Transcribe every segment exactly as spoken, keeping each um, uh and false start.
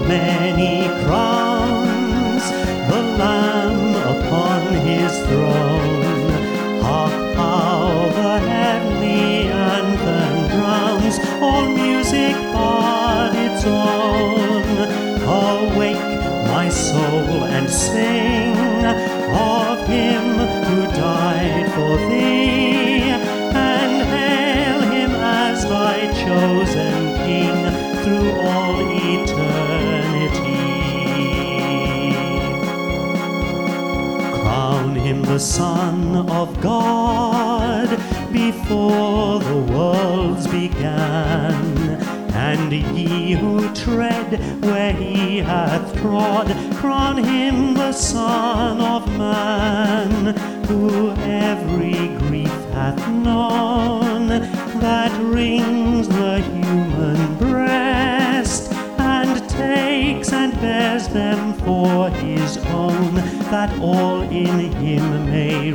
many crowns, the Lamb upon his throne. Hark how the heavenly anthem drowns all music but its own. Awake, my soul, and sing of him who died for thee, and hail him as thy chosen King through all eternity. Crown him the Son of God before the worlds began, and ye who tread where he hath trod, crown him the Son of Man, who every grief hath known that wrings the human breast, and takes and bears them for his own, that all in him may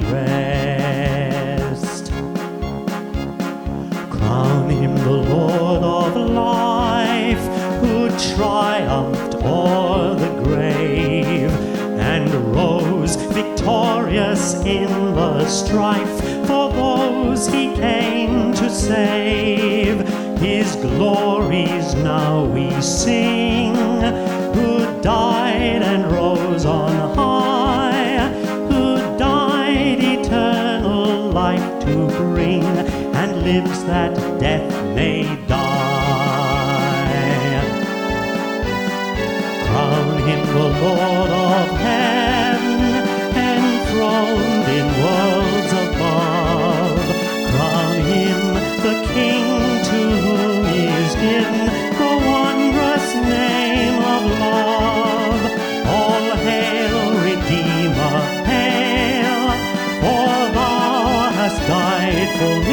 rest. Crown him the Lord of life, who triumphed o'er the grave, and rose victorious in the strife for those he came to save. His glories now we sing, who died and rose on high, who died eternal life to bring, and lives that death may die. Crown him the Lord of heaven, enthroned in worlds above. Crown him the King to whom is given the wondrous name of love. All hail, Redeemer, hail, for thou hast died for me,